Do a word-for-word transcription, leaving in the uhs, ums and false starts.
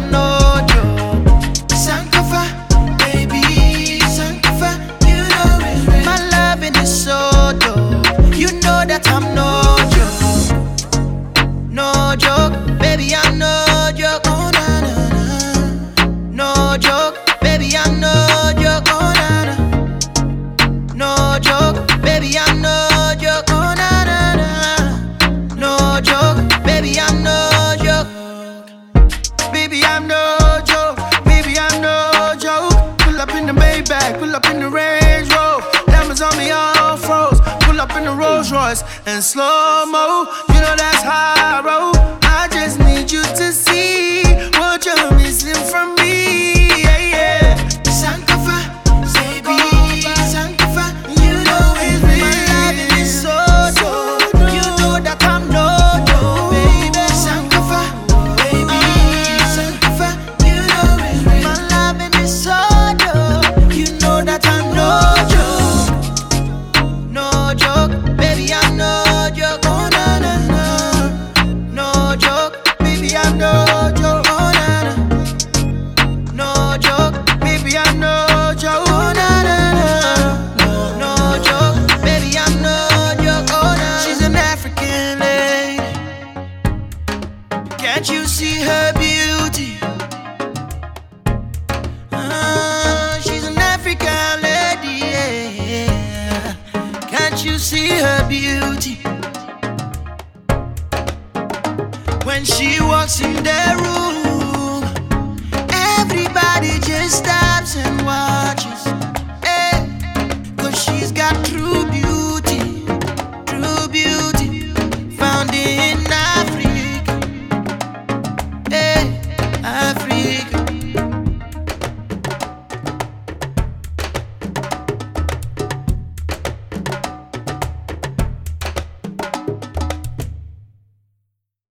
I'm no joke. Sankofa, baby, Sankofa, you know it's real. My loving is so dope. You know that I'm no joke, no joke, baby, I'm no joke. Oh na na na, no joke, baby, I'm no joke. Oh na na, no joke, baby, I'm no joke. Oh na na na, no joke, baby, I'm no joke. Baby, I'm no joke. Baby, I'm no joke. Pull up in the Maybach, pull up in the Range Rover. Diamonds on me all froze. Pull up in the Rolls Royce and slow mo. You know that's how I roll. I just need you to see what you're missing from me. Yeah, yeah. Sankofa, baby, Sankofa, you know it's real. My loving is so dope. You know that I'm no joke, baby. Sankofa, baby, Sankofa, you know it's real. My loving is so dope. You know that I'm no joke, no joke, baby, I'm no joke. Oh na na na, no joke, baby, I'm no joke. Oh na na, no joke, baby, I'm no joke. Oh na na na, no joke, baby, I'm no joke. Oh na. She's an African lady. Can't you see her beauty? Ah, she's an African lady. Yeah. Can't you see her beauty? When she walks in the room, everybody just stops and watches.